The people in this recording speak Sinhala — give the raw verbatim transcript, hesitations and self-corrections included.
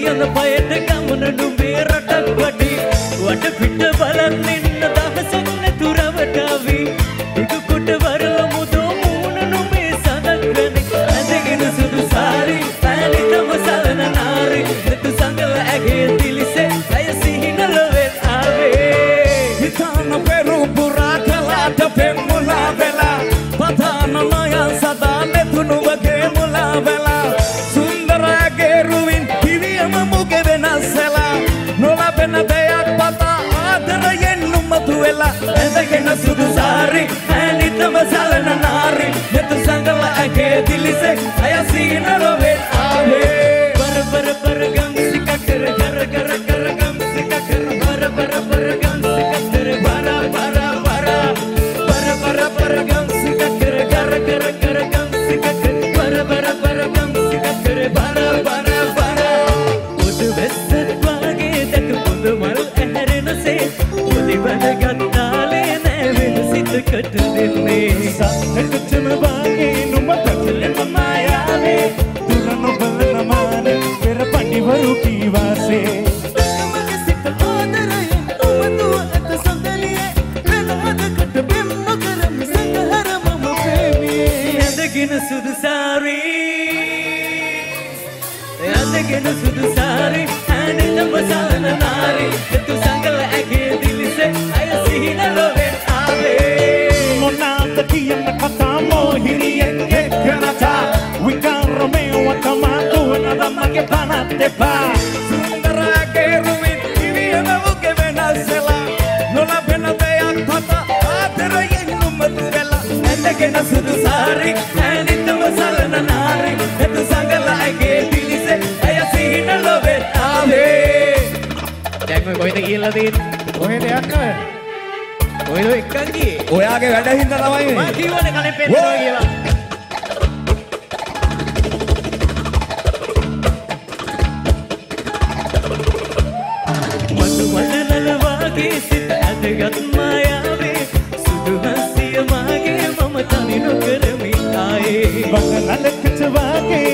යන පයට ගමන නුඹේ රටක් වටි වට පිට බලන් ඉන්න දහසක් නැතුරවටාවි දුටු කොට වරව මුදෝ මූණ නුඹේ සදක්වනි ඇඳගෙන සුදු සාරි පැණිතම සලන නාරි නෙතු සංගල ඇගේ දිලිසේ ඇය සිහින ලොවෙන් ආවේ හිතාන පෙරු පුරා කලාට පෙම්මුලා වෙලා පතාන නයන් සදා නෙතුණු වගේ මුලා වෙලා සුන්දරගේ රුවින් කිවියම මුගේ වෙනස්සලා නොලබෙන දෙයක් පතා ආදරයෙන් නුමතු වෙලා ඇඳගෙන සුදු සාරි ඇනිතම සලන නාරි නෙතු සංගල ඇගේ දිලිසේ අය සිහින ලොවෙන් ආවේ බර බර බර ගම් සික කර කර කර කර ගම් සික කර බර බර බර ගම් සික කර බර බර බර බර බර බර ගම් සික කර කර කර කර ගම් සික කර බර බර බර ගම් සික කර බර බර බර උඩ වෙස්සත් වාගේ දක පොඳ මල් ඇහැරෙනසේ උලිවන ගත්තාලේ නැවෙන සිතකට දෙන්නේ සත්තකටම වාගේ නුඹ පැටලෙන මායාවේ දුරන බලන මාන පෙර පණිවරු කීවාසේ මගේ සිත ආදරයෙන් උමතු ඇත සඳලියේ වෙනවදකට බෙම්ම කරම් සංගහර මම ප්‍රේමියේ ඇඳගෙන සුදු සාරි ඇඳගෙන සුදු සාරි ඇනිතම සලන නාරි නෙතු සංගල ඇගේ දිලිසේ අය සිහින ලොවෙන් ආවේ මොනාද කියන කතා මොහිරියෙන් එක්කනතා විකාරමේ වකමාතු නදමගේ පනත් එපා සුන්දරගේ රුවින් කිවියම මුගේ වෙනස්සලා නොලබෙන දෙයක් පතා ආදරයෙන් නුමතු වෙලා ඇඳගෙන සුදු සාරි ඇනිතම සලන නාරි නෙතු සංගල ඇගේ දිලිසේ අය සිහින ලොවෙන් ආවේ දැන් ඔය කොහෙද කියලා තියෙන්නේ කොහෙද යන්නේ ඔය එක්කන් ගියේ ඔයාගේ වැඩ හින්දා තමයි මේ මම කිව්වනේ කලින් පෙන්නනවා කියලා මතු මඩලල වාගේ සිත ඇදගත් මායාවේ සුදු හසිය මාගේ මම තනි නොකරමි ආයේ වගලකට වාගේ